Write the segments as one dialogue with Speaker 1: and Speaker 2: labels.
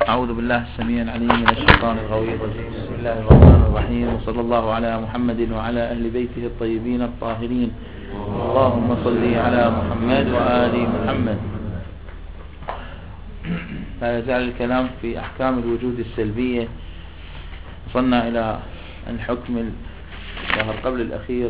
Speaker 1: أعوذ بالله السميع العليم من الشيطان الغوي الرجيم. بسم الله الرحمن الرحيم، وصلى الله على محمد وعلى أهل بيته الطيبين الطاهرين. اللهم صل على محمد وآل محمد. لا يزال الكلام في أحكام الوجود السلبية. وصلنا إلى الحكم الظاهر قبل الأخير.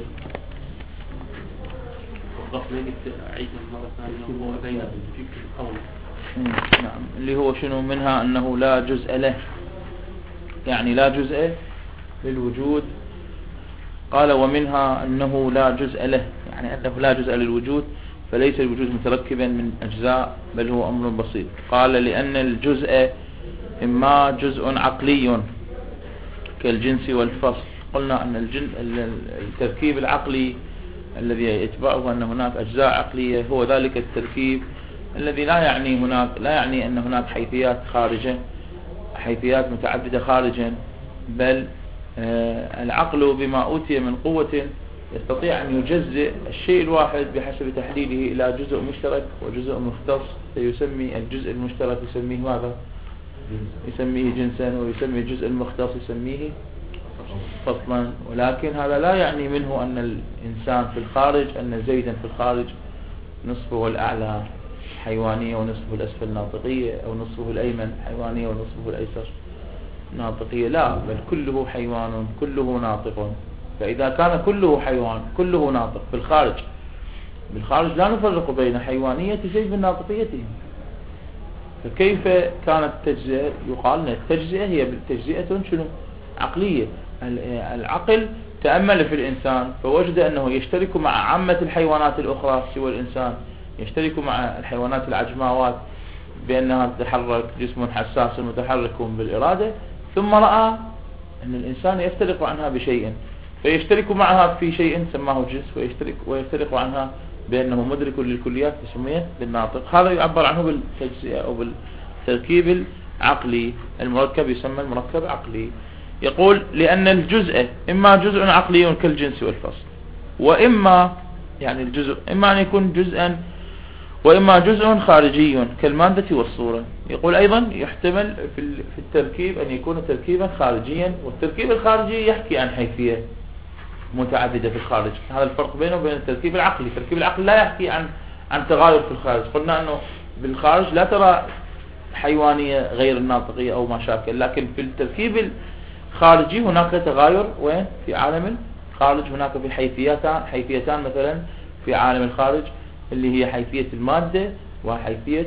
Speaker 1: نعم، اللي هو شنو منها؟ أنه لا جزء له، يعني لا جزء للوجود. قال ومنها أنه لا جزء له، يعني أنه لا جزء للوجود، فليس الوجود متركبا من أجزاء بل هو أمر بسيط. قال لأن الجزء إما جزء عقلي كالجنس والفصل. قلنا أن التركيب العقلي الذي يتبعه أن هناك أجزاء عقلية هو ذلك التركيب الذي لا يعني أن هناك حيثيات خارجة، حيثيات متعددة خارجا، بل العقل بما أوتي من قوة يستطيع أن يجزئ الشيء الواحد بحسب تحليله إلى جزء مشترك وجزء مختص. فيسمي الجزء المشترك يسميه ماذا؟ يسميه جنسا، ويسمي الجزء المختص يسميه فصلا. ولكن هذا لا يعني منه أن الإنسان في الخارج، أن زيدا في الخارج نصفه الأعلى حيوانية ونصفه الأسفل ناطقية، أو نصفه الأيمن حيوانية ونصفه الأيسر ناطقية. لا، بل كله حيوان كله ناطق. فإذا كان كله حيوان كله ناطق في الخارج، بالخارج لا نفرق بين حيوانية زيد من ناطقيته. فكيف كانت التجزئة؟ يقال أن التجزئة هي تجزئة شنو؟ عقلية. العقل تأمل في الإنسان فوجد أنه يشترك مع عامة الحيوانات الأخرى سوى الإنسان، يشترك مع الحيوانات العجماوات بأنها تتحرك، جسم حساس متحرك بالإرادة، ثم رأى أن الإنسان يفترق عنها بشيء، فيشترك معها في شيء سماه جنس، ويفترق عنها بأنه مدرك للكليات تسميه بالناطق. هذا يعبر عنه بالتجزئة أو بالتركيب العقلي المركب، يسمى المركب عقلي. يقول لأن الجزء إما جزء عقلي كالجنس والفصل، وإما يعني الجزء إما أن يكون جزءا، وإما جزء خارجي كالمادة والصورة. يقول أيضا يحتمل في التركيب أن يكون تركيبا خارجيا، والتركيب الخارجي يحكي عن حيثية متعددة في الخارج. هذا الفرق بينه وبين التركيب العقلي. التركيب العقلي لا يحكي عن تغاير في الخارج. قلنا أنه بالخارج لا ترى حيوانية غير الناطقية أو ما شاكل، لكن في التركيب الخارجي هناك تغاير. وين؟ في عالم الخارج هناك في حيثيتان مثلا في عالم الخارج، اللي هي حيثية المادة وحيثية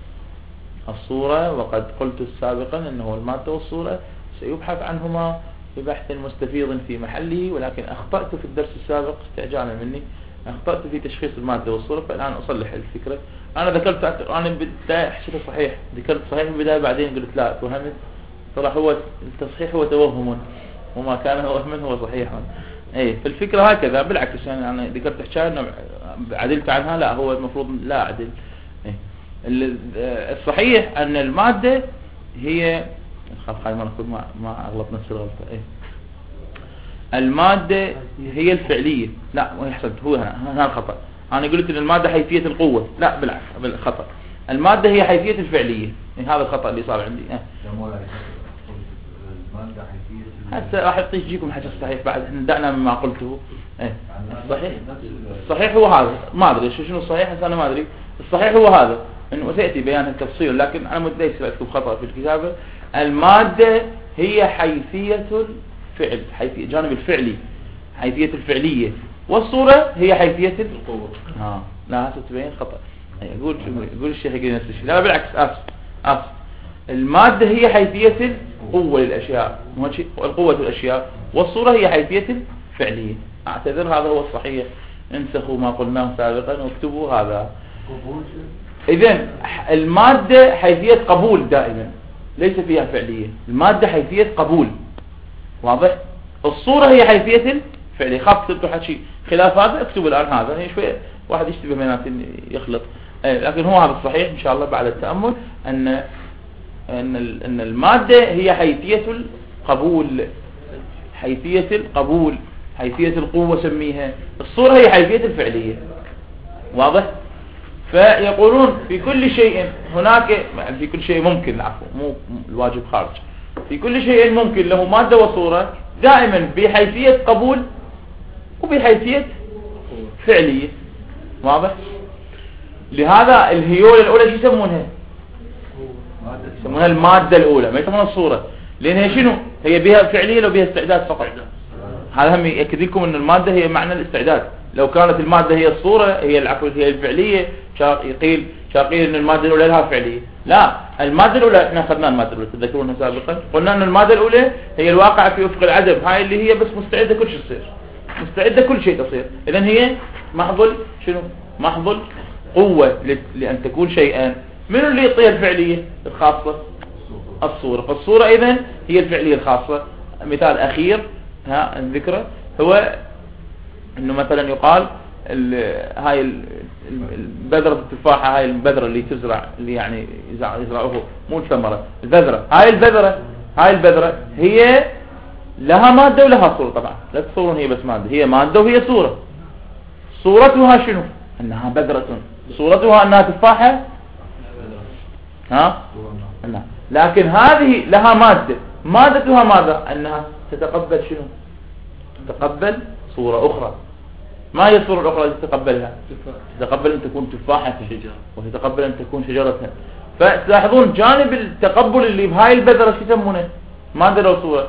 Speaker 1: الصورة. وقد قلت سابقا أنه المادة والصورة سيبحث عنهما ببحث مستفيض في محله، ولكن أخطأت في الدرس السابق استعجالا مني، أخطأت في تشخيص المادة والصورة، فالآن أصلح الفكرة. أنا بالبداية حسيته صحيح، ذكرت صحيح في البداية، بعدين قلت لا توهمت، طلع هو التصحيح هو توهم، وما كان وهما هو صحيح. فالفكرة هكذا بالعكس، يعني أنا ذكرت حكاية أنه عدلت عنها، لا هو المفروض لا أعدل. الصحيح أن المادة هي ما أغلط نفس الغلطة. المادة هي الفعلية. لا يحسن، هو هنا الخطأ. أنا قلت أن المادة حيثية القوة، لا بالعكس بالخطأ. المادة هي حيثية الفعلية. هذا الخطأ اللي صار عندي. هسه راح يجيكم حاجة صحيح بعد. احنا دعنا مما قلته. الصحيح هو هذا. ما أدري شنو الصحيح، هسه أنا ما أدري. الصحيح هو هذا، إنه سيأتي بيان التفصيل، لكن أنا ليس أكتب خطأ في الكتابة. المادة هي حيثية الفعل، حيثية جانب الفعلي، حيثية الفعلية، والصورة هي حيثية القوة. لا هسه تبين خطأ. يقول الشيخ يقول نفس الشيء. لا بالعكس، أصل المادة هي حيثية القوة للأشياء، القوة الأشياء، والصورة هي حيثية الفعلية. أعتذر، هذا هو الصحيح. انسخوا ما قلناه سابقا واكتبوا هذا. إذن المادة حيثية قبول دائما، ليس فيها فعلية. المادة حيثية قبول، واضح. الصورة هي حيثية الفعلية. خاف كتبتوا حكي خلاف هذا، اكتبوا الآن هذا. يعني شوية واحد يشتبه بينات يخلط، لكن هو هذا الصحيح إن شاء الله بعد التأمل، أن المادة هي حيثية القبول، حيثية القوة سميها. الصورة هي حيثية الفعلية، واضح. فيقولون في كل شيء هناك، في كل شيء ممكن، العفو مو الواجب خارج، في كل شيء ممكن له مادة وصورة دائما بحيثية قبول وبحيثية فعلية. واضح؟ لهذا الهيولة الأولى شو يسمونها؟ يسمونها المادة الأولى، ما يسمونها الصورة، لأن هي شنو؟ هي بها فعلية لو بها استعداد فقط. هذا هم يأكد لكم أن المادة هي معنى الاستعداد. لو كانت المادة هي الصورة، هي العقل، هي الفعلية، يقيل أن المادة الأولى لها فعلية. لا، المادة الأولى احنا أخذنا المادة الأولى تذكرونها سابقا، قلنا أن المادة الأولى هي الواقعة في أفق العدم، هاي اللي هي بس مستعدة كل شيء تصير، مستعدة كل شيء تصير. إذن هي محض شنو؟ محض قوة لأن تكون شيئا. من اللي يعطيها الفعلية الخاصة؟ الصورة. فالصورة إذن هي الفعلية الخاصة. مثال أخير الذكرى هو إنه مثلا يقال هاي البذرة التفاحة، هاي البذرة اللي تزرع، اللي يعني يزرعوه مو الثمرة، البذرة، هاي البذرة هي لها مادة ولها صورة. طبعا لا تصورون هي بس مادة، هي مادة وهي صورة. صورتها شنو؟ أنها بذرة. صورتها أنها تفاحة، لا. لكن هذه لها مادة، مادتها ماذا؟ أنها تتقبل شنو؟ تتقبل صورة أخرى. ما هي الصورة الأخرى التي تتقبلها؟ تتقبل أن تكون تفاحة وتتقبل أن تكون شجرة. فتلاحظون جانب التقبل اللي بهاي البذرة شو يسمونه؟ مادة لو صورة؟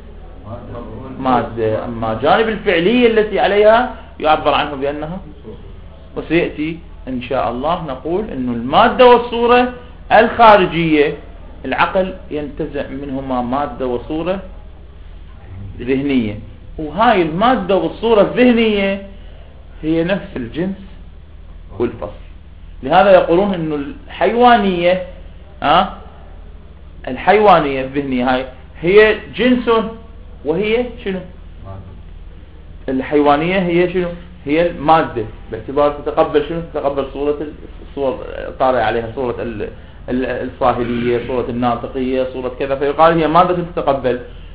Speaker 1: مادة. أما جانب الفعلية التي عليها يعبر عنه بأنها، وسيأتي إن شاء الله نقول إنه المادة والصورة الخارجية العقل ينتزع منهما مادة وصورة ذهنية، وهاي المادة والصورة الذهنية هي نفس الجنس والفصل. لهذا يقولون إنه الحيوانية الحيوانية الذهنية هاي هي جنس وهي شنو؟ الحيوانية هي شنو؟ هي المادة، باعتبار تتقبل شنو؟ تتقبل الصور طارئة عليها، صورة الصاهلية، صورة الناطقية، صورة كذا، فيقال هي مادة تتقبل.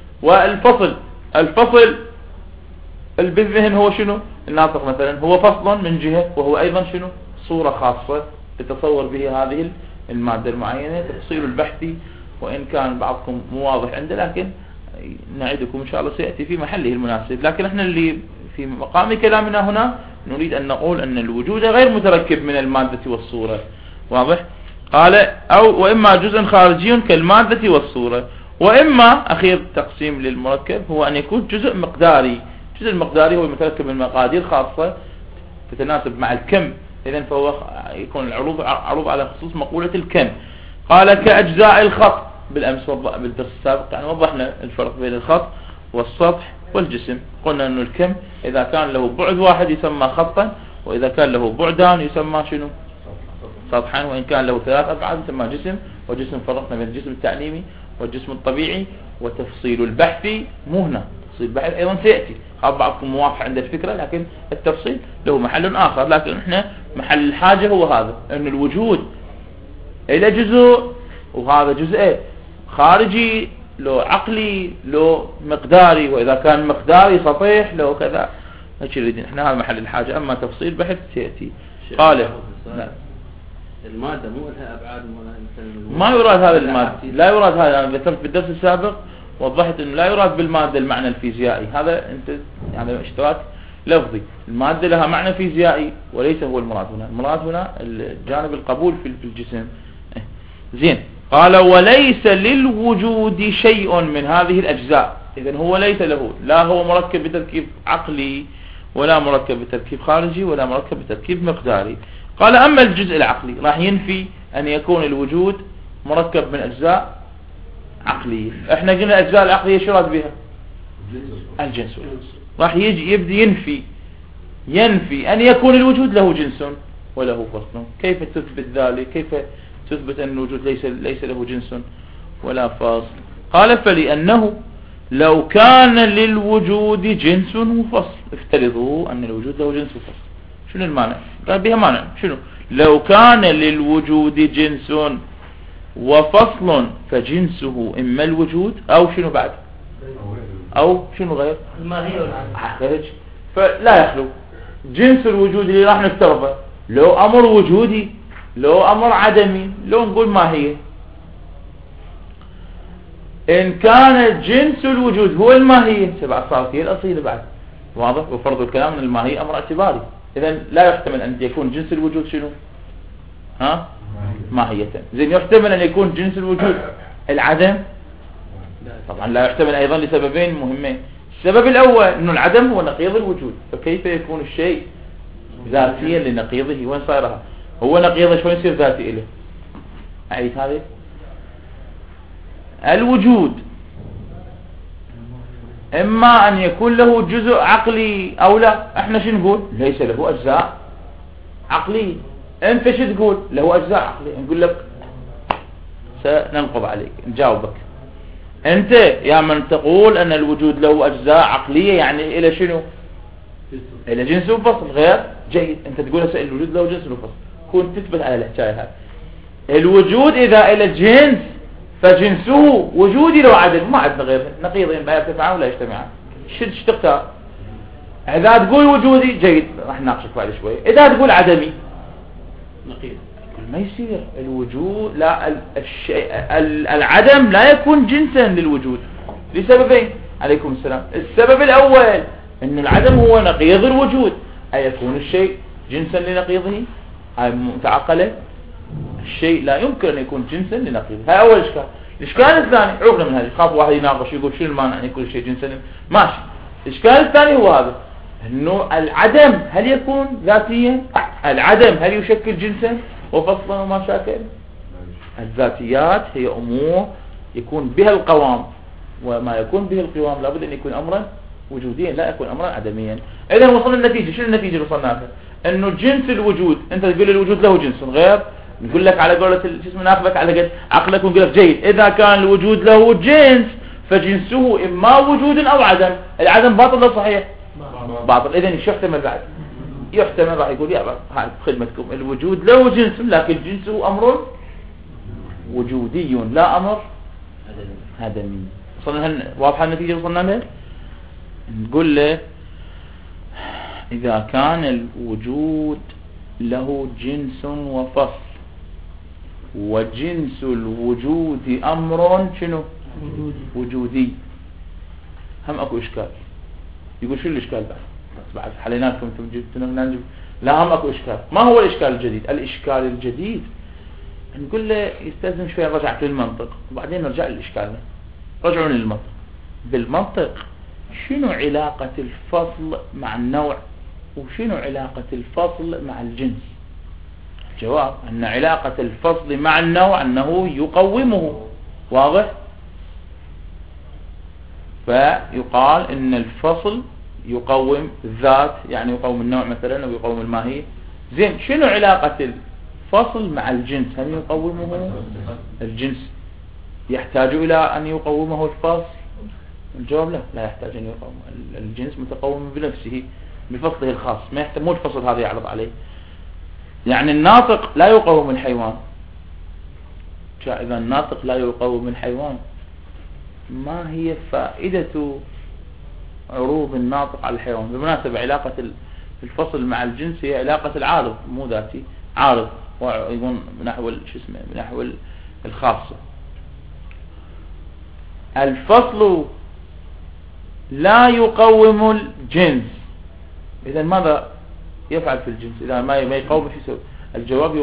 Speaker 1: الفصل بالذهن هو شنو؟ الناطق مثلا هو فصل من جهة، وهو أيضا شنو؟ صورة خاصة تتصور به هذه المادة المعينة. تفصيل البحث وإن كان بعضكم مو واضح عنده، لكن نعدكم إن شاء الله سيأتي في محله المناسب. لكن احنا اللي في مقام كلامنا هنا نريد أن نقول أن الوجود غير متركب من المادة والصورة. واضح؟ قال وإما جزء خارجي كالمادة والصورة، وإما أخير تقسيم للمركب هو أن يكون جزء مقداري. الجزء المقداري هو المتركب من مقادير خاصة تتناسب مع الكم، إذن فهو يكون عروض على خصوص مقولة الكم. قال كأجزاء الخط، بالأمس بالدرس السابق يعني وضحنا الفرق بين الخط والسطح والجسم. قلنا أنه الكم إذا كان له بعد واحد يسمى خطا، وإذا كان له بعدان يسمى شنو؟ سطحا. وإن كان له 3 أبعاد يسمى جسم. وجسم فرقنا بين الجسم التعليمي والجسم الطبيعي. وتفصيل البحث مو هنا، تفصيل البحث أيضا سيأتي. بعضكم موافق عند الفكرة، لكن التفصيل له محل آخر. لكن احنا محل الحاجة هو هذا، أن الوجود إلى جزء، وهذا جزء خارجي لو عقلي لو مقداري، وإذا كان مقداري سطيح لو كذا. هيك نريد احنا، هذا محل الحاجة. أما تفصيل بحث سيأتي. قال
Speaker 2: المادة مو لها أبعاد،
Speaker 1: ما يراد هذا المادة، لا يراد هذا. أنا ذكرت بالدرس السابق وضحت أنه لا يراد بالمادة المعنى الفيزيائي، هذا أنت يعني اشتراك لفظي. المادة لها معنى فيزيائي وليس هو المراد هنا. المراد هنا الجانب القبول في الجسم. زين. قال وليس للوجود شيء من هذه الأجزاء. إذن هو ليس له، لا هو مركب بتركيب عقلي، ولا مركب بتركيب خارجي، ولا مركب بتركيب مقداري. قال أما الجزء العقلي راح ينفي أن يكون الوجود مركب من أجزاء عقلية. احنا قلنا الأجزاء العقلية شو راد بها؟ الجنس. راح يبدي ينفي أن يكون الوجود له جنس وله فصل. كيف تثبت ذلك؟ كيف تثبت أن الوجود ليس له جنس ولا فصل؟ قال فلأنه لو كان للوجود جنس وفصل، افترضوا أن الوجود له جنس وفصل، شنو المعنى؟ قال بها معنى شنو؟ لو كان للوجود جنس وفصل فجنسه إما الوجود أو شنو بعد؟ أو شنو غير؟
Speaker 2: الماهية.
Speaker 1: فلا يخلو جنس الوجود اللي راح نفترضه لو أمر وجودي، لو أمر عدمي، لو نقول ماهية. إن كان جنس الوجود هو الماهية صارت هي الأصيلة بعد، واضح؟ وفرض الكلام أن الماهية أمر اعتباري، إذن لا يحتمل أن يكون جنس الوجود شنو؟ ماهية. زين، يحتمل أن يكون جنس الوجود العدم؟ طبعا لا يحتمل أيضا لسببين مهمين. السبب الأول أنه العدم هو نقيض الوجود، فكيف يكون الشيء ذاتيا لنقيضه؟ وين صايرها؟ هو نقيضه شو يصير ذاتي إله؟ أعيد هذه. الوجود إما أن يكون له جزء عقلي أو لا. احنا شو نقول؟ ليس له أجزاء عقلية. أنت شو تقول؟ له أجزاء عقلية. نقول لك سننقض عليك، نجاوبك. أنت يا من تقول أن الوجود له أجزاء عقلية يعني إلى شنو؟ إلى جنس وفصل. غير جيد. أنت تقول الوجود له جنس وفصل، كنت تثبت على الحكاية هذه. الوجود إذا إلى جنس فجنسه وجودي لو عدم، ما عندنا غير نقيضين لا يرتفعان ولا يجتمعان. شو تختار؟ إذا تقول وجودي جيد راح نناقشك بعد شوي. إذا تقول عدمي
Speaker 2: نقيض،
Speaker 1: ما يصير. الوجود لا الشيء العدم لا يكون جنسا للوجود لسببين. عليكم السلام. السبب الأول أن العدم هو نقيض الوجود، أي يكون الشيء جنسا لنقيضه؟ هاي متعقلة. الشيء لا يمكن أن يكون جنسا لنقيضه. هاي أول إشكال. الإشكال الثاني، عقنا من هذا، خاف واحد يناقش يقول شو المانع أن يكون الشيء جنسا؟ ماشي. الإشكال الثاني هو هذا، أنه العدم هل يكون ذاتيا؟ العدم هل يشكل جنسا وفصلا وما شاكل؟ الذاتيات هي أمور يكون بها القوام، وما يكون به القوام لابد أن يكون أمرا وجوديا لا يكون أمرا عدميا. إذا وصلنا النتيجة. شنو النتيجة اللي وصلنا لها؟ أنه جنس الوجود، أنت تقول الوجود له جنس غير، نقول لك على قولة اسمه ناخذك على قد عقلك ونقول لك جيد، إذا كان الوجود له جنس فجنسه إما وجود أو عدم. العدم باطل ولا صحيح؟ باطل. إذن شو يحتمل بعد؟ يحتمل راح يقول يا هاي بخدمتكم الوجود له جنس لكن جنسه أمر وجودي لا أمر عدمي. وصلنا واضحة النتيجة وصلنا لها؟ نقول له إذا كان الوجود له جنس وفصل وجنس الوجود أمر شنو؟ وجودي، هم أكو إشكال. يقول شو الإشكال بعد حلينا لكم انتم جبتوا؟ لا، هم أكو إشكال. ما هو الإشكال الجديد؟ الإشكال الجديد نقول له يستلزم شوية رجعة للمنطق وبعدين نرجع للإشكال. رجعوا للمنطق. بالمنطق شنو علاقة الفصل مع النوع وشنو علاقة الفصل مع الجنس؟ الجواب أن علاقة الفصل مع النوع أنه يقومه. واضح؟ فيقال أن الفصل يقوم الذات، يعني يقوم النوع مثلا أو يقوم الماهية. زين، شنو علاقة الفصل مع الجنس؟ هل يقومه الجنس يحتاج إلى أن يقومه الفصل؟ الجواب لا، لا يحتاج أن يقوم. الجنس متقوم بنفسه بفصله الخاص، ما يحتاج مو الفصل هذا يعرض عليه. يعني الناطق لا يقوم الحيوان. إذا الناطق لا يقوم الحيوان، ما هي فائدة عروض الناطق على الحيوان؟ بالمناسبة علاقة الفصل مع الجنس هي علاقة العارض مو ذاتي، عارض ويكون نحو نحو الخاصة. الفصل لا يقوم الجنس، إذا ماذا يفعل في الجنس؟ إذا ما يقوم في سوء. الجواب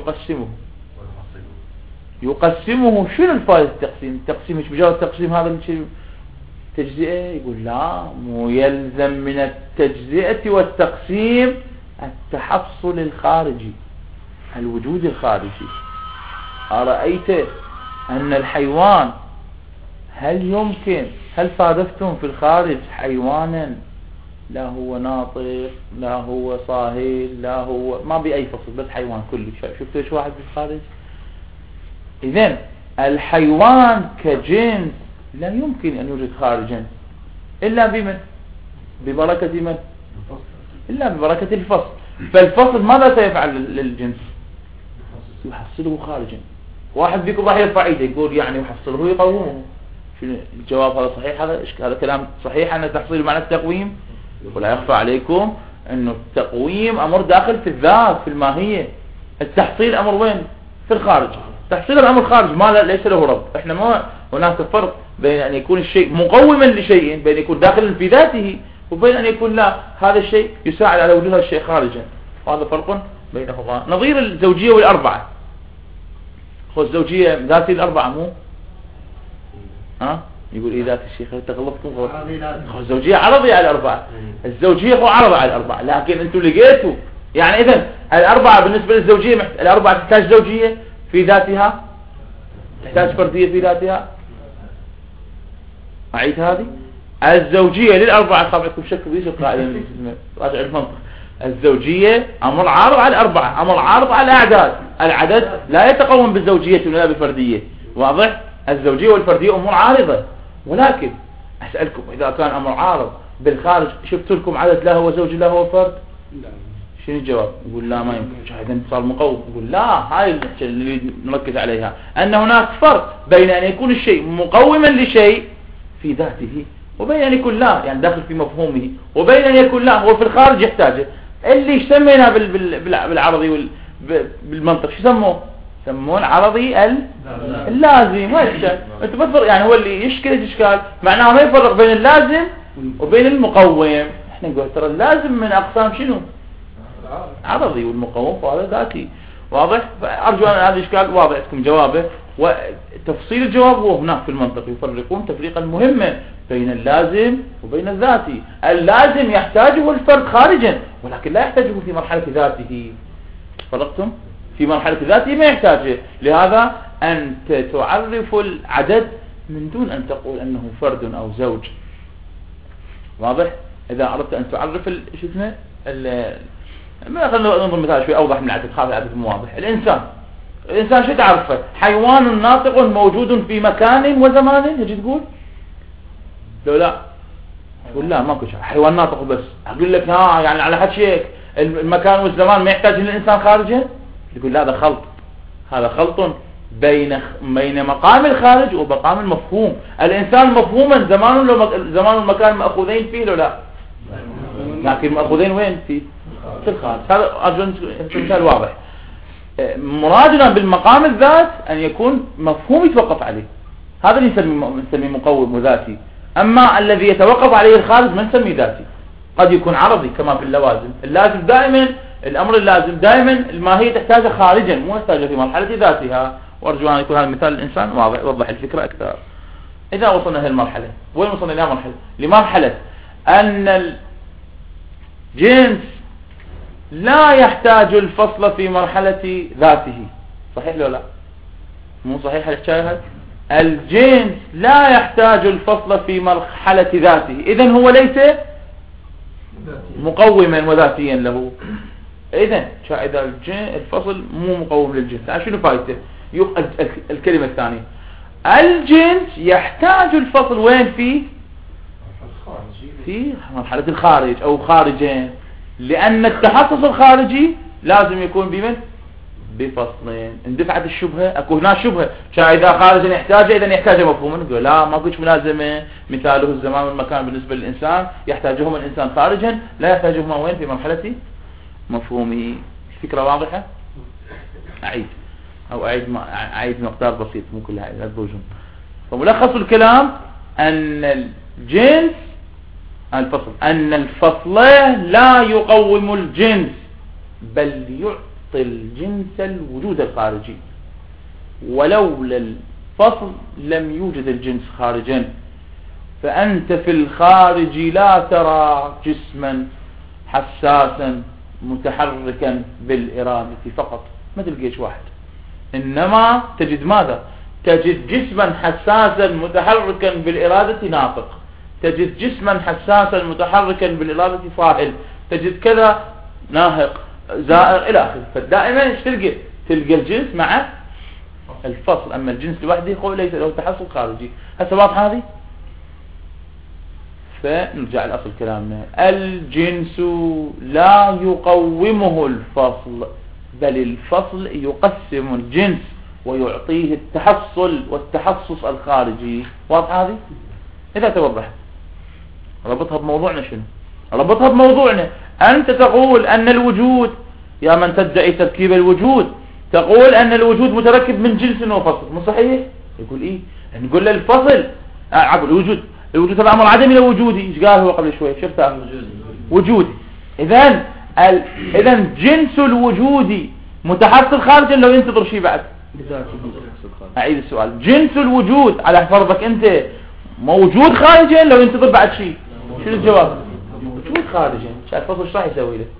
Speaker 1: يقسمه. شنو الفائدة التقسيم؟ التقسيم مش مجرد تقسيم هذا الشيء تجزئة؟ يقول لا، مو يلزم من التجزئة والتقسيم التحصل الخارجي، الوجود الخارجي. أرأيت أن الحيوان هل صادفتم في الخارج حيوانا لا هو ناطق لا هو صاهل لا هو ما بأي فصل، بس حيوان كله؟ شفتوا ايش واحد في الخارج؟ إذن الحيوان كجنس لا يمكن أن يوجد خارجا إلا بمن؟ ببركة من؟ إلا ببركة الفصل. فالفصل ماذا سيفعل للجنس؟ يحصله خارجا. واحد فيكم راح يرفع ايده يقول يعني يحصله يقومه. شنو الجواب؟ هذا صحيح؟ هذا كلام صحيح أن التحصيل معنى التقويم؟ ولا يخفى عليكم انه التقويم امر داخل في الذات في الماهية. التحصيل امر وين؟ في الخارج. تحصيل الامر خارج ما ليس له رب. احنا ما هناك فرق بين ان يكون الشيء مقوما لشيء، بين يكون داخلا في ذاته، وبين ان يكون لا هذا الشيء يساعد على وجود هذا الشيء خارجا. هذا فرق بينهما. نظير الزوجية والاربعة. خذ الزوجية ذاتي الاربعة مو يقول ايه ذات الشيخ تغلطتم غلط. الزوجية عرضي على الاربعة. الزوجية هو عرض على الاربعة، لكن انتم لقيتوا يعني اذا الاربعة بالنسبة للزوجية الاربعة تحتاج زوجية في ذاتها، تحتاج فردية في ذاتها. اعيد هذه الزوجية للاربعة. خافعكم شك بيش القاعدة راجع المنطق. الزوجية امر عارض على الاربعة، امر عارض على الاعداد. العدد لا يتقوم بالزوجية ولا بالفردية. واضح؟ الزوجية والفردية امور عارضة. ولكن اسألكم اذا كان امر عارض بالخارج، شفت لكم عدد لا هو زوج لا هو فرد؟ شنو الجواب؟ يقول لا ما يمكن. شاهد اتصال مقوم. يقول لا، هاي اللي نركز عليها، ان هناك فرق بين ان يكون الشيء مقوما لشيء في ذاته، وبين ان يكون لا يعني داخل في مفهومه، وبين ان يكون لا هو في الخارج يحتاجه. اللي يسمينا بالعرضي بالمنطق شو يسموه؟ يسمون العرضي اللازم. ما يشكل انت بتفرق يعني هو اللي يشكل اشكال، معناه ما يفرق بين اللازم وبين المقوم. احنا نقول ترى اللازم من اقسام شنو؟ عرضي، والمقوم فهذا ذاتي. واضح؟ ارجو ان هذا الاشكال واضح لكم جوابه. وتفصيل الجواب هو هناك في المنطق يفرقون تفريقا مهما بين اللازم وبين الذاتي. اللازم يحتاجه الفرد خارجا، ولكن لا يحتاجه في مرحلة ذاته. فرقتم؟ في مرحلة ذاته ما يحتاجه. لهذا أنت تعرف العدد من دون أن تقول أنه فرد أو زوج. واضح؟ إذا أردت أن تعرف شو اسمه ما خلينا ننظر مثال شوي أوضح من العدد. خاف العدد مو واضح. الإنسان شو تعرفه؟ حيوان ناطق موجود في مكان وزمان. يجي تقول لو لا تقول لا ماكو شيء، حيوان ناطق بس. أقول لك يعني على حد شيء المكان والزمان ما يحتاج للإنسان خارجه. يقول لا هذا خلط. هذا خلط بين مقام الخارج ومقام المفهوم. الإنسان مفهوما زمان والمكان مأخوذين فيه لو لا، لكن مأخوذين وين؟ في الخارج. هذا أرجو مثال واضح. مرادنا بالمقام الذات أن يكون مفهوم يتوقف عليه. هذا اللي نسميه مقوم وذاتي. أما الذي يتوقف عليه الخارج ما نسميه ذاتي. قد يكون عرضي كما في اللوازم. اللازم دائما الأمر اللازم دائما الماهية تحتاجه خارجا، مو تحتاجه في مرحلة ذاتها. وأرجو أن يكون هذا المثال الإنسان واضح يوضح الفكرة أكثر. إذا وصلنا هذه المرحلة، وين وصلنا إلى لمرحلة أن الجنس لا يحتاج الفصل في مرحلة ذاته. صحيح لو لا؟ مو صحيح الحكاية هذه؟ الجنس لا يحتاج الفصل في مرحلة ذاته، إذن هو ليس مقوما وذاتيا له. إذن إذا الفصل مو مقوم للجنس، شنو فايدته؟ الكلمة الثانية الجنس يحتاج الفصل وين؟ في مرحلة الخارج أو خارجين، لأن التحصص الخارجي لازم يكون بمن؟ بفصلين. اندفعت الشبهة، اكو هنا شبهة إذا خارجا يحتاجه إذا يحتاج مفهوما. نقول لا ما كنتش ملازمة. مثاله الزمان والمكان بالنسبة للإنسان يحتاجهما الإنسان خارجا، لا يحتاجهما وين؟ في مرحلة مفهومه. الفكرة واضحة؟ أعيد مقدار بسيط مو كلها لا تضوجون. فملخص الكلام أن الجنس أن الفصل لا يقوم الجنس، بل يعطي الجنس الوجود الخارجي. ولولا الفصل لم يوجد الجنس خارجا. فأنت في الخارج لا ترى جسما حساسا متحركا بالإرادة فقط، ما تلقيش واحد، إنما تجد ماذا؟ تجد جسما حساسا متحركا بالإرادة ناطق، تجد جسما حساسا متحركا بالإرادة فاعل، تجد كذا ناهق زائر إلى آخره. فدائما ايش تلقى الجنس مع الفصل. أما الجنس لوحده هو ليس له تحصل خارجي. هسه واضح هذه؟ فنرجع لأصل كلامنا. الجنس لا يقومه الفصل، بل الفصل يقسم الجنس ويعطيه التحصل والتحصص الخارجي. واضح هذه؟ إذا توضح ربطها بموضوعنا شنو؟ ربطها بموضوعنا أنت تقول أن الوجود، يا من تدعي تركيب الوجود، تقول أن الوجود متركب من جنس وفصل، مو صحيح؟ يقول إيه؟ نقول له الفصل عقل الوجود تبع أمر عدمي لوجودي. إيش قال هو قبل شوي؟ شفتها وجودي. إذن جنس الوجود متحصل خارجا لو ينتظر شيء بعد. أعيد السؤال، جنس الوجود على فرضك أنت موجود خارجا لو ينتظر بعد شيء، شنو الجواب؟ موجود خارجا. الفصل ايش راح يسوي له؟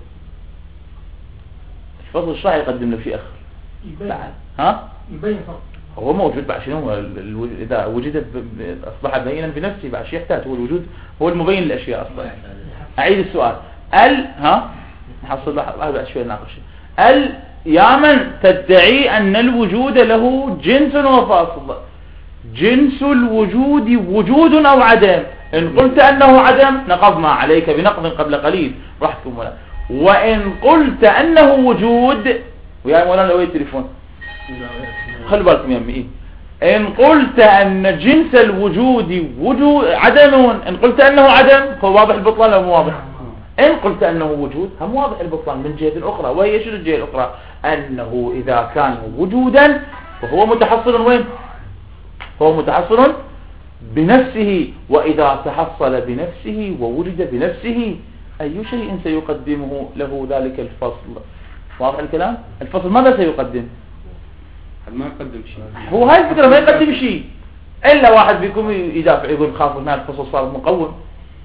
Speaker 1: الفصل ايش راح يقدم له في اخر؟ بعد ها؟ يبين فرق. هو موجود بعد شنو؟ اذا وجد اصبح بينا بنفسه، بعد شيء يحتاج. هو الوجود هو المبين للاشياء اصلا. اعيد السؤال، نحصل بعد شوي نناقش. يا من تدعي ان الوجود له جنس وفاصل، جنس الوجود وجود او عدم. ان قلت انه عدم نقضنا عليك بنقض قبل قليل رحتكم ولا. وان قلت انه وجود، ويا مولانا لو التليفون خلوا بالكم يا امي، ان قلت ان جنس الوجود وجود عدم، ان قلت انه عدم هو واضح البطلان او مو واضح؟ ان قلت انه وجود هم واضح البطلان من جهة اخرى، وهي شنو الجهة الاخرى؟ انه اذا كان وجودا فهو متحصل وين؟ هو متحصل بنفسه، واذا تحصل بنفسه ووجد بنفسه اي شيء سيقدمه له ذلك الفصل؟ واضح الكلام؟ الفصل ماذا سيقدم؟
Speaker 2: ما يقدم شيء.
Speaker 1: هو هاي الفكرة، ما يقدم شيء الا واحد بيكون يدافع يقول خاف ان الفصل صار مقوم.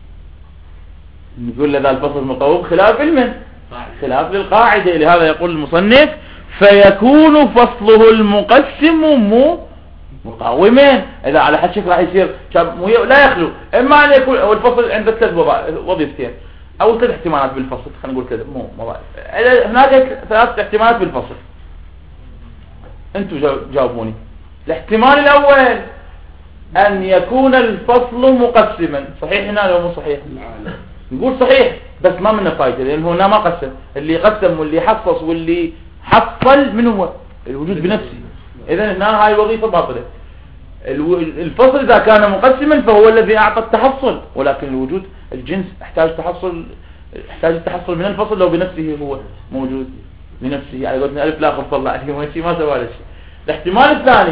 Speaker 1: نقول له ذا الفصل مقوم خلاف علم، خلاف للقاعدة. لهذا يقول المصنف فيكون فصله المقسم مقاومين. اذا على حد شكل راح يصير لا يخلو اما ان يكون الفصل عندك ثلاث وظيفتين او ثلاث احتمالات بالفصل، خلينا نقول كذا مو وظائف. هناك ثلاث احتمالات بالفصل، انتم جاوبوني. الاحتمال الاول ان يكون الفصل مقسما، صحيح هنا لو مو صحيح؟ نقول صحيح بس ما منه فايدة، لأن هنا ما قسم. اللي قسم واللي حصص واللي حصل من هو الوجود بنفسه. إذن هنا هاي الوظيفة باطلة. الفصل إذا كان مقسما فهو الذي أعطى التحصل، ولكن الوجود الجنس يحتاج التحصل من الفصل لو بنفسه هو موجود بنفسه. يعني قلنا ألف لا خف الله عليه وشي ما سوى له شيء. الاحتمال الثاني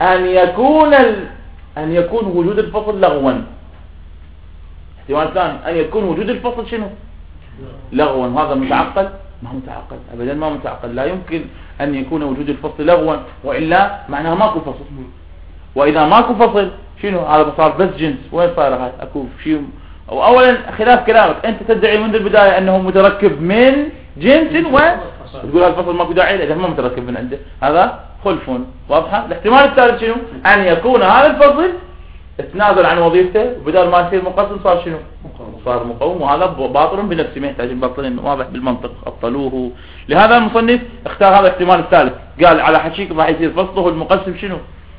Speaker 1: أن يكون وجود الفصل لغوا. احتمال ثاني أن يكون وجود الفصل شنو؟ لغوا. هذا متعقل؟ ما هو متعقل أبدا، ما متعقل. لا يمكن أن يكون وجود الفصل لغوا، وإلا معناها ماكو فصل. وإذا ماكو فصل شنو؟ هذا صار بس جنس. وين صار هذا؟ أكو شيء. أولا خلاف كلامك، أنت تدعي منذ البداية أنه متركب من جنس وتقول هذا الفصل ماكو داعي له، إذا ما متركب من عنده هذا خلف. واضحة؟ الاحتمال الثالث شنو؟ أن يكون هذا الفصل تنازل عن وظيفته، وبدل ما يصير مقسم صار شنو؟ صار مقوم. وهذا باطل بنفسه، ما يحتاج باطل، واضح بالمنطق أبطلوه. لهذا المصنف اختار هذا الاحتمال الثالث، قال على حشيك راح يصير فصله المقسم شنو؟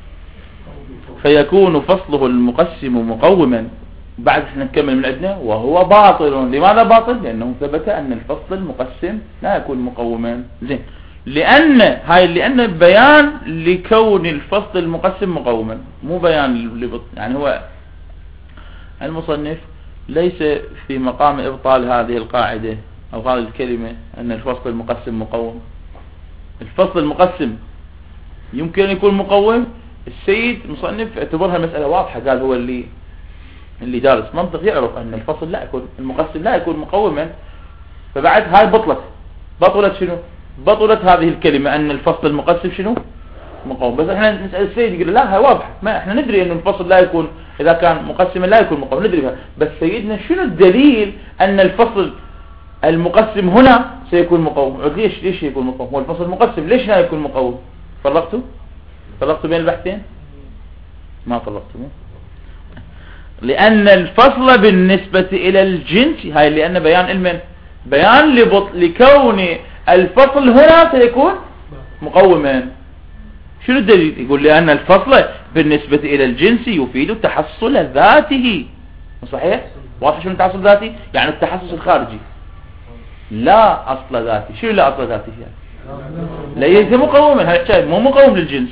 Speaker 1: فيكون فصله المقسم مقوما. بعد احنا نكمل من عندنا وهو باطل. لماذا باطل؟ لأنه ثبت أن الفصل المقسم لا يكون مقوما. زين، لأن بيان لكون الفصل المقسم مقوما، مو بيان يعني هو المصنف ليس في مقام إبطال هذه القاعدة أو هذه الكلمة أن الفصل المقسم مقوم. الفصل المقسم يمكن أن يكون مقوم. السيد المصنف اعتبرها مسألة واضحة، قال هو اللي دارس منطق يعرف أن الفصل لا يكون المقسم لا يكون مقوما. فبعد هاي بطلت شنو؟ بطلت هذه الكلمة أن الفصل المقسم شنو؟ مقوم. بس احنا نسأل السيد يقول لا هاي واضحة، ما احنا ندري أن الفصل لا يكون إذا كان مقسما لا يكون مقوم، ندري بها. بس سيدنا شنو الدليل أن الفصل المقسم هنا سيكون مقوم؟ ليش يكون مقوم؟ هو الفصل المقسم ليش لا يكون مقوم؟ فرقتوا بين البحثين؟ ما فرقتوا. لأن الفصل بالنسبة إلى الجنس هاي لأن بيان علم، بيان لكون الفصل هنا سيكون مقوما. شنو الدليل؟ يقول لأن الفصل بالنسبة إلى الجنس يفيد تحصل ذاته. صحيح؟ واضح شنو التحصل ذاتي؟ يعني التحصص الخارجي لا أصل ذاتي. شنو لا أصل ذاتي يعني؟ ليس مقوما، هذا مو مقوم للجنس.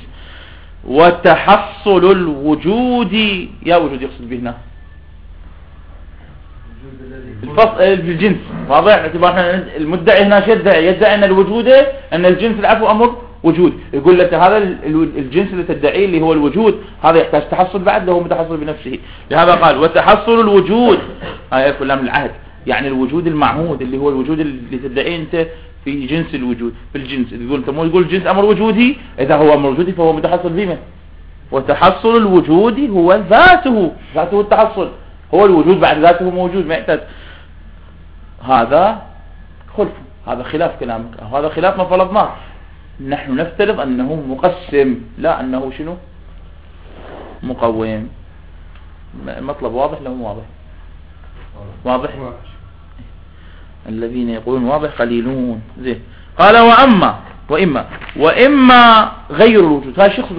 Speaker 1: وتحصل الوجود، يا وجود يقصد به هنا بالجنس. واضح؟ اعتبار المدعي هنا يدعي ان الوجود ان الجنس العفو امر وجود. يقول لك هذا الجنس اللي تدعيه اللي هو الوجود هذا يحتاج تحصل بعد له متحصل بنفسه. لهذا قال وتحصل الوجود هاي كلام العهد، يعني الوجود المعهود اللي هو الوجود اللي تدعيه انت في جنس الوجود. في الجنس يقول انت مو تقول الجنس امر وجودي، اذا هو امر وجودي فهو متحصل بما. وتحصل الوجود هو ذاته التحصل، هو الوجود بعد ذاته موجود ما يحتاج. هذا خلف، هذا خلاف كلامك، هذا خلاف ما فرضناه. نحن نفترض انه مقسم، لا انه شنو مقوم. مطلب واضح لو واضح؟ واضح. الذين يقولون واضح قليلون. زين. قال وإما غير الوجود. هذا شخص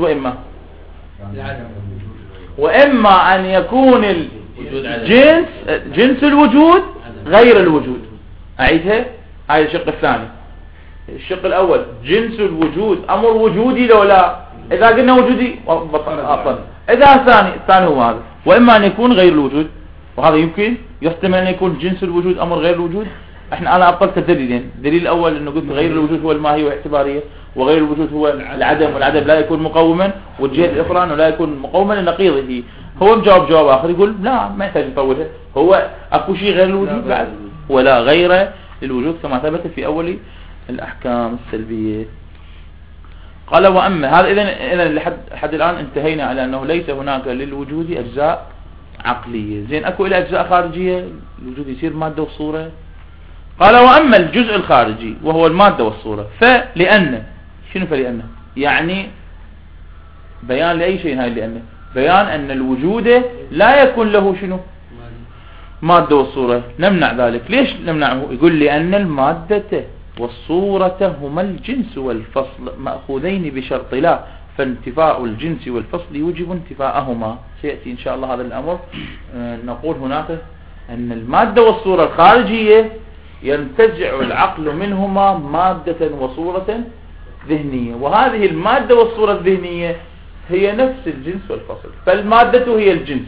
Speaker 1: وإما أن يكون الجنس جنس الوجود غير الوجود. أعيدها. هاي الشق الثاني. الشق الأول جنس الوجود أمر وجودي لو لا، إذا قلنا وجودي أفضل. إذا الثاني هو هذا. وإما أن يكون غير الوجود، وهذا يمكن يحتمل أن يكون جنس الوجود أمر غير الوجود. أنا أبطلت الدليلين. الدليل الأول أنه قلت غير الوجود هو الماهي واعتبارية، وغير الوجود هو العدم، والعدم لا يكون مقوما، والجهة الأخرى أنه لا يكون مقوما لنقيضه. هو مجاوب جواب آخر يقول لا ما يحتاج نطولها، هو أكو شيء غير الوجود بعد ولا غير الوجود كما ثبت في أول الأحكام السلبية. قال وأما هذا إذن لحد الآن انتهينا على أنه ليس هناك للوجود أجزاء عقلية. زين أكو إلى أجزاء خارجية الوجود يصير مادة وصورة. قال وأما الجزء الخارجي وهو المادة والصورة فلأن شنو فلأن يعني بيان لأي شيء. هاي لأن بيان أن الوجود لا يكون له شنو مادة والصورة. نمنع ذلك. ليش نمنعه؟ يقول لأن المادة والصورة هما الجنس والفصل مأخوذين بشرط لا، فانتفاء الجنس والفصل يوجب انتفاءهما. سيأتي إن شاء الله هذا الأمر. نقول هناك أن المادة والصورة الخارجية ينتزع العقل منهما مادة وصورة ذهنية، وهذه المادة والصورة الذهنية هي نفس الجنس والفصل. فالمادة هي الجنس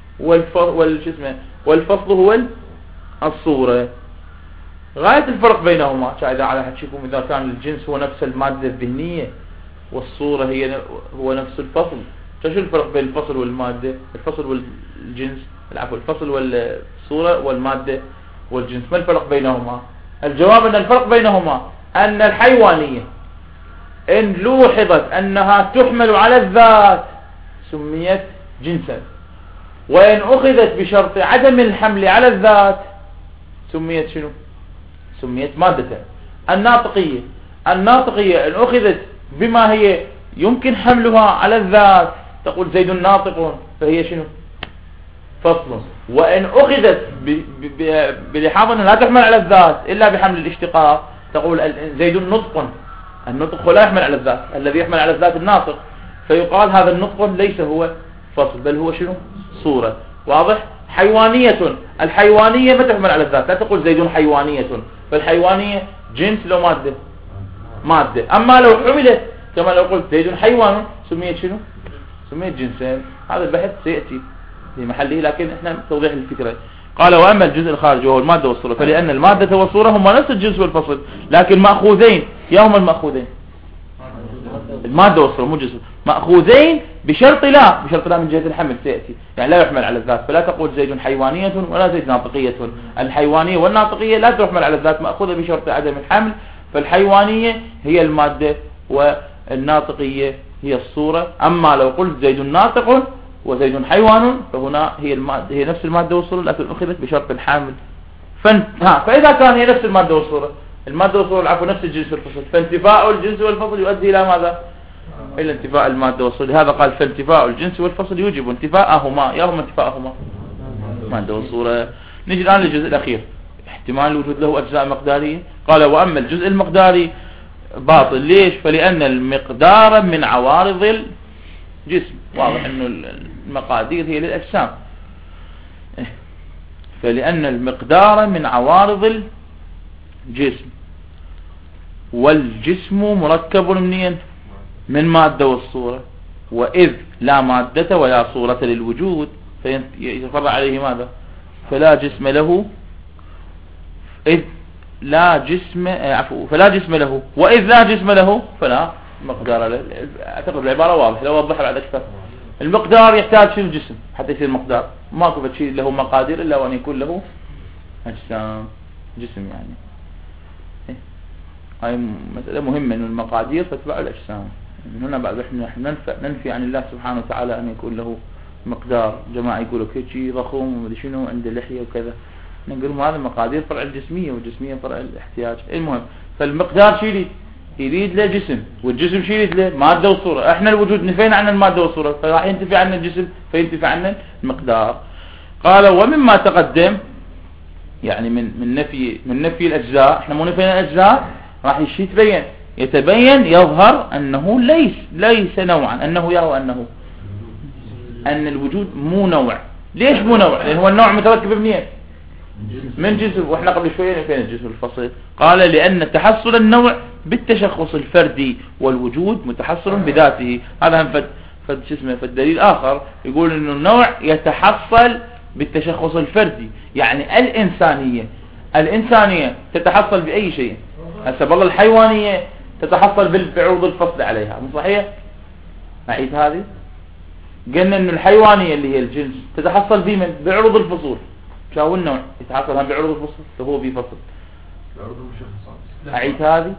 Speaker 1: والفصل هو الصورة. غاية الفرق بينهما إذا على حتشوفون إذا كان الجنس هو نفس المادة الذهنية والصورة هو نفس الفصل، شو الفرق بين الفصل والمادة؟ الفصل والجنس الفصل والصورة والمادة والجنس، ما الفرق بينهما؟ الجواب أن الفرق بينهما أن الحيوانية إن لوحظت أنها تحمل على الذات سميت جنسا، وإن أخذت بشرط عدم الحمل على الذات سميت شنو؟ سميت مادة. الناطقية إن أخذت بما هي يمكن حملها على الذات تقول زيد ناطق فهي شنو؟ فصل. وإن أخذت بلحاظ أنها لا تحمل على الذات إلا بحمل الاشتقاق تقول زيد نطق. النطق لا يحمل على الذات، الذي يحمل على الذات الناطق، فيقال هذا النطق ليس هو فصل بل هو شنو؟ صورة. واضح؟ الحيوانية ما تحمل على الذات، لا تقول زيد حيوانية، فالحيوانية جنس لو مادة. أما لو حملت كما لو قلت زيد حيوان سميت شنو؟ سميت جنسين. هذا البحث سيأتي في محله، لكن احنا توضيح الفكرة. قال وأما الجزء الخارجي وهو المادة والصورة فلأن المادة والصورة هما نفس الجنس والفصل، لكن مأخوذين. يوم المأخوذين المادة والصورة مو جنس، مأخوذين بشرط لا من جهة الحمل سيأتي، يعني لا يحمل على الذات. فلا تقول زيد حيوانية ولا زيد ناطقية. الحيوانية والناطقية لا تحمل على الذات، مأخوذة بشرط عدم الحمل. فالحيوانية هي المادة والناطقية هي الصورة. أما لو قلت زيد ناطق وزيد حيوان فهنا هي نفس المادة والصورة لكن أخذت بشرط الحامل. فإذا كان هي نفس المادة والصورة، المادة والصورة نفس الجنس والفصل، فانتفاء الجنس والفصل يؤدي إلى ماذا؟ إلى انتفاء المادة والصورة. لهذا قال فانتفاء الجنس والفصل يوجب انتفاءهما. يرغم انتفاءهما المادة والصورة. نجي الآن للجزء الأخير، احتمال الوجود له أجزاء مقدارية. قال وأما الجزء المقداري باطل. ليش؟ فلأن المقدار من عوارض الجسم. واضح أنه المقادير هي للأجسام، فلأن المقدار من عوارض الجسم، والجسم مركب من مادة والصورة، وإذ لا مادة ولا صورة للوجود فيتفرع عليه ماذا؟ فلا جسم له إذ لا جسم فلا جسم له، وإذ لا جسم له فلا مقدار له. أعتقد العبارة واضحة، لو وضحها بعد أكثر. المقدار يحتاج شنو جسم حتى يصير مقدار، ماكو شيء له مقادير إلا وأن يكون له أجسام، جسم يعني. هاي مسألة مهمة، إنه المقادير تتبع الأجسام. من هنا بعد نحن ننفي عن الله سبحانه وتعالى أن يكون له مقدار. جماعة يقولوا كيشي ضخم ومدري شنو عنده لحية وكذا، نقول هذا المقادير فرع الجسمية، والجسمية فرع الاحتياج. المهم فالمقدار شي يريد له جسم، والجسم شي يريد له مادة وصورة. احنا الوجود نفينا عن المادة والصورة، فراح ينتفي عنا الجسم فينتفي عنا المقدار. قال ومما تقدم، يعني من نفي الأجزاء، احنا مو نفينا الأجزاء، راح يتبين يظهر أنه ليس نوعا، أنه يهو أن الوجود مو نوع. ليش مو نوع؟ لأن هو النوع متركب منين؟ من جسم. واحنا قبل شوية نفينا الجسم الفصيل. قال لأن تحصل النوع بالتشخص الفردي، والوجود متحصل بذاته. هذا هم فالدليل آخر يقول أن النوع يتحصل بالتشخص الفردي. يعني الإنسانية تتحصل بأي شيء. هسه والله الحيوانية تتحصل بعروض الفصل عليها، مو صحيح؟ أعيد هذه. قلنا أن الحيوانية اللي هي الجنس تتحصل بمن؟ بعروض الفصول. شو النوع يتحصل هم بعروض الفصل، فهو بفصل. أعيد هذه.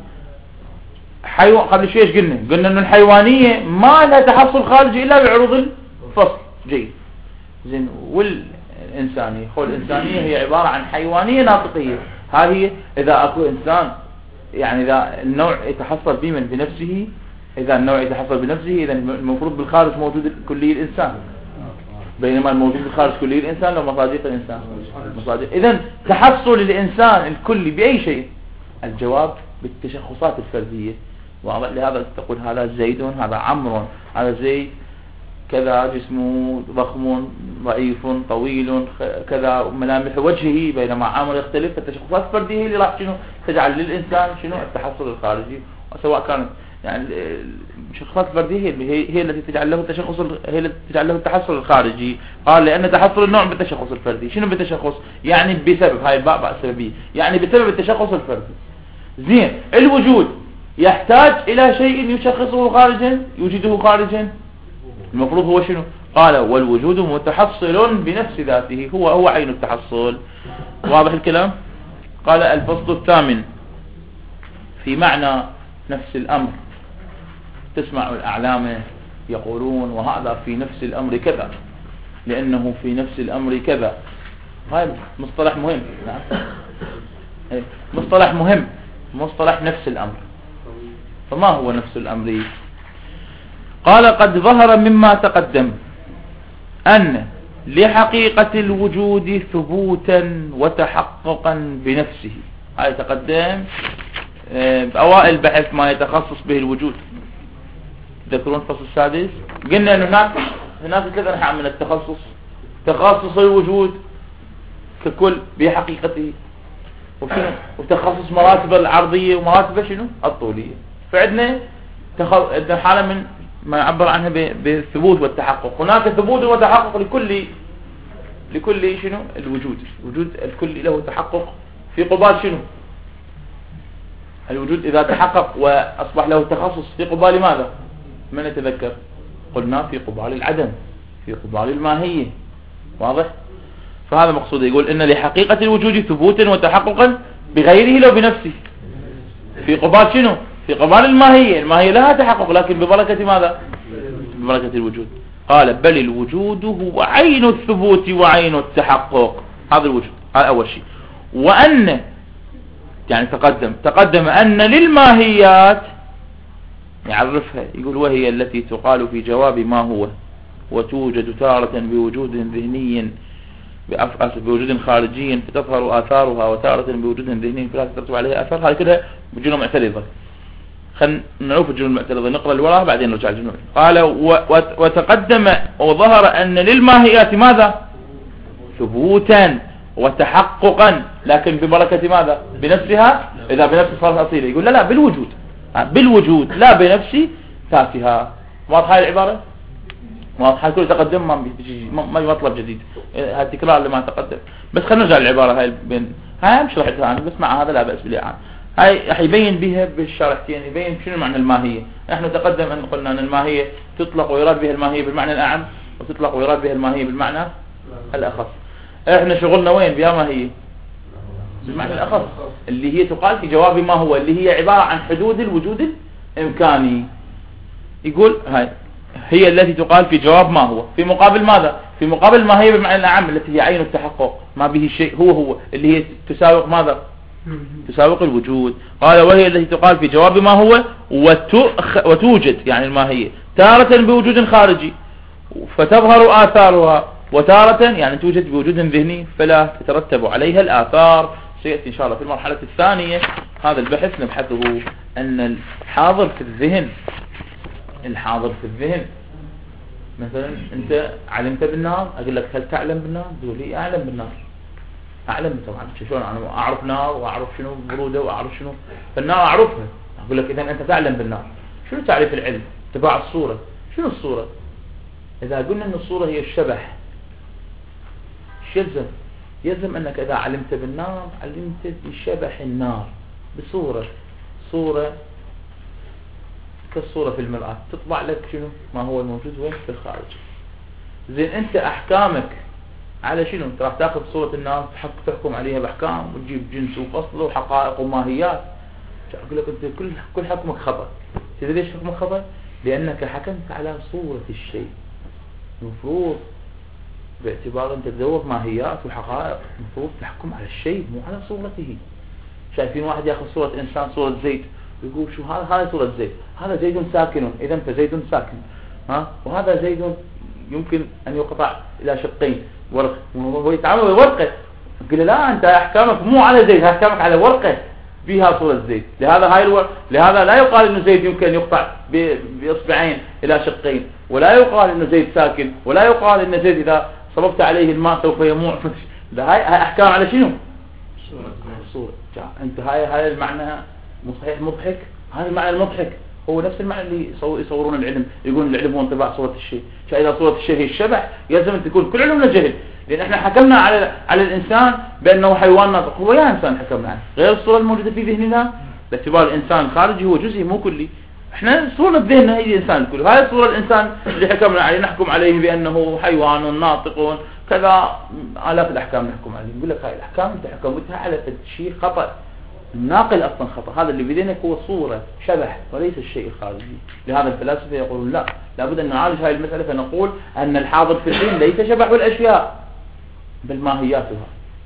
Speaker 1: قبل شوي ايش قلنا أن الحيوانية ما لها تحصل خارجي إلا بعروض الفصل. جيد زين. والإنسانية، الإنسانية هي عبارة عن حيوانية ناطقية. هذه إذا أكو إنسان، يعني إذا النوع يتحصل بمن بنفسه، إذا النوع يتحصل بنفسه، إذا المفروض بالخارج موجود كلي الإنسان، بينما الموجود بالخارج كلي الإنسان لو مصادق الإنسان مصادق. إذن تحصل الإنسان الكلي بأي شيء؟ الجواب بالتشخصات الفردية. لهذا تقول هذا زيد، هذا عمرو، هذا زيد كذا، جسمه ضخم ضعيف طويل كذا، ملامح وجهه، بينما عمرو يختلف. التشخصات الفردية اللي راح تجعل للإنسان التحصل الخارجي، سواء كانت يعني التشخصات الفردية هي التي تجعل له التحصل الخارجي. قال لأن تحصل النوع بالتشخص الفردي. شنو بالتشخص؟ يعني بسبب، هاي الباء السببية، يعني بسبب التشخص الفردي. زين. الوجود يحتاج إلى شيء يشخصه خارجا، يوجده خارجا. المفروض هو شنو؟ قال والوجود متحصل بنفس ذاته، هو عين التحصل. واضح الكلام؟ قال الفصل الثامن في معنى نفس الأمر. تسمع الأعلام يقولون وهذا في نفس الأمر كذا، لأنه في نفس الأمر كذا. هاي مصطلح مهم. نعم. مصطلح مهم، مصطلح نفس الأمر. فما هو نفس الأمر؟ قال قد ظهر مما تقدم أن لحقيقة الوجود ثبوتا وتحققا بنفسه. هاي تقدم بأوائل البحث ما يتخصص به الوجود. تذكرون الفصل السادس قلنا أن هناك ثلاث أنواع من التخصص: تخصص الوجود ككل بحقيقته، وتخصص مراتب العرضية ومراتب شنو الطولية. فعندنا حالة من ما يعبر عنها بالثبوت والتحقق. هناك ثبوت وتحقق لكل شنو الوجود الكلي له تحقق في قبال شنو الوجود. إذا تحقق وأصبح له تخصص في قبال ماذا؟ من يتذكر؟ قلنا في قبال العدم، في قبال الماهية. واضح؟ فهذا مقصود. يقول إن لحقيقة الوجود ثبوتا وتحققا بغيره لو بنفسه. في قبال شنو؟ في قبال الماهية. الماهية لها تحقق لكن ببركة ماذا؟ ببركة الوجود. قال بل الوجود هو عين الثبوت وعين التحقق. هذا الوجود، هذا أول شيء. وأن يعني تقدم أن للماهيات يعرفها، يقول وهي التي تقال في جواب ما هو، وتوجد تارة بوجود ذهني بوجود خارجي فتظهر آثارها، وتارة بوجود ذهني فلا تترتب عليها آثار. هذه كلها بجملة معترضة. خلينا نعرف الجملة المعترضة، نقرأ اللي وراها بعدين نرجع الجملة. قال وتقدم وظهر أن للماهيات ماذا؟ ثبوتا وتحققا، لكن ببركة ماذا؟ بنفسها. إذا بنفس صارت أصيلة. يقول لا بالوجود لا بنفس ذاتها. واضحة هاي العبارة؟ واضحة. كل تقدم ما مطلب جديد، هالتكرار اللي ما تقدم. بس خلينا نرجع للعبارة هاي بين هاي مش شرحتها انا بس مع هذا لا بأس بالإعانة. هاي راح يبين بها بالشرحتين، يبين شنو معنى الماهية. احنا تقدم ان قلنا ان الماهية تطلق ويراد بها الماهية بالمعنى الأعم، وتطلق ويراد بها الماهية بالمعنى الأخص. احنا شغلنا وين بها ماهية بالمعنى الأخص، اللي هي تقال في جواب ما هو، اللي هي عبارة عن حدود الوجود الإمكاني. يقول هاي هي التي تقال في جواب ما هو، في مقابل ماذا؟ في مقابل ما هي بالمعنى الأعم التي هي عين التحقق، ما به شيء هو اللي هي تساوق ماذا؟ تساوق الوجود. قال وهي التي تقال في جواب ما هو وتوجد يعني الماهية تارة بوجود خارجي فتظهر آثارها، وتارة يعني توجد بوجود ذهني فلا تترتب عليها الآثار. سيأتي إن شاء الله في المرحلة الثانية هذا البحث نبحثه، أن الحاضر في الذهن، الحاضر في الذهن مثلا أنت علمت بالنار، أقول لك هل تعلم بالنار؟ تقول لي أعلم بالنار، أعلم طبعا شلون أنا أعرف نار وأعرف شنو برودة وأعرف شنو، فالنار أعرفها. أقول لك إذا أنت تعلم بالنار، شنو تعريف العلم؟ تبع الصورة. شنو الصورة؟ إذا قلنا أن الصورة هي الشبح، يلزم؟ يلزم أنك إذا علمت بالنار علمت بشبح النار بصورة، صورة كالصورة في المرآة تطبع لك شنو ما هو الموجود وين في الخارج. زين أنت أحكامك على شنو؟ انت راح تاخذ صورة النار تحكم عليها بأحكام وتجيب جنس وفصل وحقائق وماهيات. أقول لك أنت كل حكمك خطأ. تدري ليش حكمك خطأ؟ لأنك حكمت على صورة الشيء. المفروض باعتبار أنت تدور ماهيات وحقائق، المفروض تحكم على الشيء مو على صورته. شايفين واحد ياخذ صورة إنسان، صورة زيد، ويقول شو هذا صورة زيد، هذا زيد ساكن، إذا فزيد ساكن، وهذا زيد يمكن أن يقطع إلى شقين ورق، وهو يتعامل بورقة. قل لا أنت أحكامك مو على زيد، أحكامك على ورقة فيها صورة زيد. لهذا لا يقال إنه زيد يمكن أن يقطع بإصبعين إلى شقين، ولا يقال إنه زيد ساكن، ولا يقال إن زيد إذا صببت عليه الماء سوف يموع. هاي أحكام على شنو؟ صورة. أنت هاي المعنى صحيح مضحك، هذا المعنى المضحك هو نفس المعنى اللي يصورون العلم، يقولون العلم هو انطباع صورة الشيء. إذا صورة الشيء هي الشبح يلزم أن تكون كل علمنا جهل، لأن احنا حكمنا على الإنسان بأنه حيوان ناطق. هو يا إنسان حكمنا عنه غير الصورة الموجودة في ذهننا، باعتبار الإنسان الخارجي هو جزئي مو كلي. احنا صورة بذهننا هي الإنسان الكل، هاي الصورة الإنسان اللي حكمنا عليه نحكم عليه بأنه حيوان ناطق كذا، آلاف الأحكام نحكم عليه. نقول لك هاي الأحكام أنت حكمتها على شيء خطأ، الناقل أصلا خطأ. هذا اللي بذهنك هو صورة شبح وليس الشيء الخارجي. لهذا الفلاسفة يقولون لا، لابد أن نعالج هذه المسألة، فنقول أن الحاضر في الذهن ليس شبح الأشياء بل ماهياتها.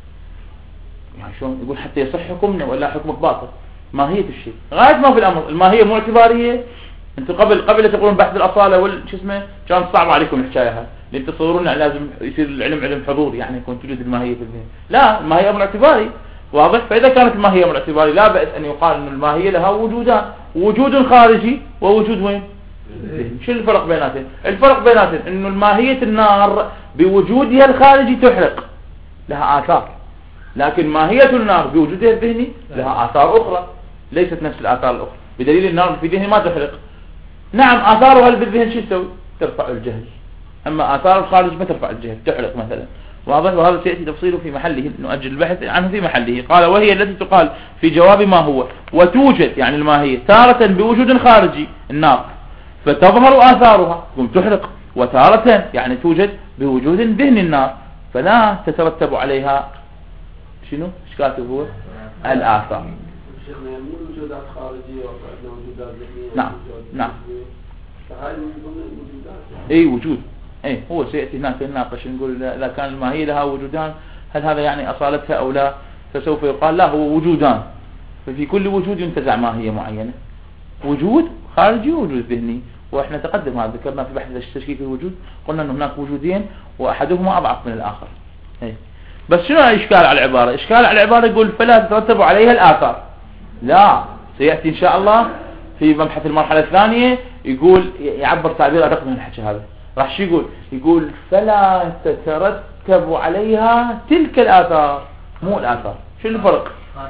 Speaker 1: يعني شلون يقول حتى يصح حكمنا ولا حكمك باطل؟ ماهية الشيء غاية ما في الأمر. الماهية مو اعتبارية. أنتم قبل تقولون بحث الأصالة شو اسمه كان صعب عليكم الحكاية هاي، لأن تصورون لازم يصير العلم علم حضور، يعني يكون توجد الماهية في الذهن. لا، الماهية أمر اعتباري واضح. فإذا كانت الماهية أمر اعتباري لا بأس أن يقال أن الماهية لها وجودان، وجود خارجي ووجود وين؟ شو الفرق بيناتهم؟ الفرق بيناتهم أنه الماهية النار بوجودها الخارجي تحرق، لها آثار، لكن ماهية النار بوجودها الذهني لها آثار أخرى ليست نفس الآثار الأخرى، بدليل النار في ذهني ما تحرق. نعم آثارها بالذهن شو تسوي؟ ترفع الجهل، أما آثار الخارج ما ترفع الجهل، تحرق مثلا. واضح. وهذا سيأتي تفصيله في محله، نؤجل البحث عنه في محله. قال وهي التي تقال في جواب ما هو وتوجد يعني الماهية تارة بوجود خارجي النار فتظهر آثارها تقوم تحرق، وتارة يعني توجد بوجود ذهني النار فلا تترتب عليها شنو؟ ايش كاتب هو؟ الآثار.
Speaker 3: شيخنا مو وجودات خارجية وعندنا وجودات ذهنية.
Speaker 1: نعم نعم.
Speaker 3: فهاي من ضمن الوجودات.
Speaker 1: اي وجود. اي هو سيأتي هناك نناقش نقول اذا كان الماهية لها وجودان هل هذا يعني اصالتها او لا؟ فسوف يقال لا، هو وجودان، ففي كل وجود ينتزع ماهية معينة، وجود خارجي ووجود ذهني. واحنا تقدم هذا ذكرنا في بحث تشكيك الوجود، قلنا ان هناك وجودين واحدهما اضعف من الاخر. اي بس شنو الاشكال على العبارة؟ اشكال على العبارة يقول فلا تترتب عليها الاثار. لا، سيأتي ان شاء الله في مبحث المرحلة الثانية يقول يعبر تعبير ادق من الحكي هذا. راح شو يقول فلا تترتب عليها تلك الآثار، مو الآثار. شو الفرق؟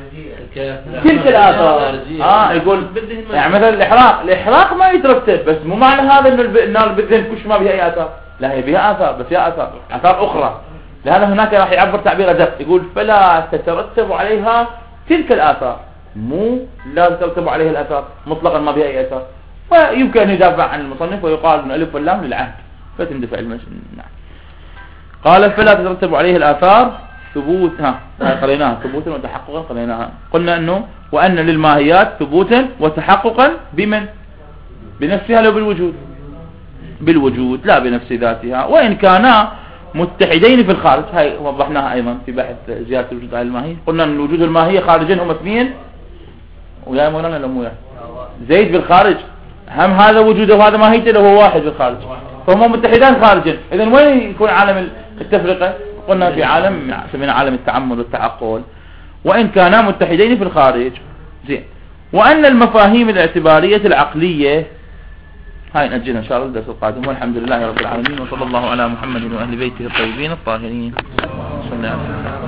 Speaker 1: تلك الآثار. يقول يعني مثلا الإحراق ما يترتب، بس مو معنى هذا إنه النار بالذهن كلش ما بها أي آثار، لا هي بها آثار، بس هي آثار أخرى. لهذا هناك راح يعبر تعبير أدق، يقول فلا تترتب عليها تلك الآثار، مو لا تترتب عليها الآثار مطلقا ما بها أي آثار. ويمكن أن يدافع عن المصنف ويقال أن ألف واللام للعهد فتندفع نعم. قال فلا تترتب عليه الآثار ثبوتها، قريناها ثبوتا وتحققا، قريناها قلنا أنه وأن للماهيات ثبوتا وتحققا بمن؟ بنفسها لو بالوجود لا بنفس ذاتها، وإن كانا متحدين في الخارج. هاي وضحناها أيضا في بحث زيادة الوجود على الماهية، قلنا أن الوجود الماهية خارجين هم اثنين، ويا مولانا لو زيد بالخارج هم هذا وجوده وهذا ماهيته لو هو واحد بالخارج، فهم متحدان خارجا. إذن وين يكون عالم التفرقة؟ قلنا في عالم سمينا عالم التعمد والتعقل، وإن كانا متحدين في الخارج. زين. وأن المفاهيم الاعتبارية العقلية هاي نأجلها إن شاء الله الدرس القادم، والحمد لله رب العالمين، وصلى الله على محمد وأهل بيته الطيبين الطاهرين. صلى الله عليه وسلم.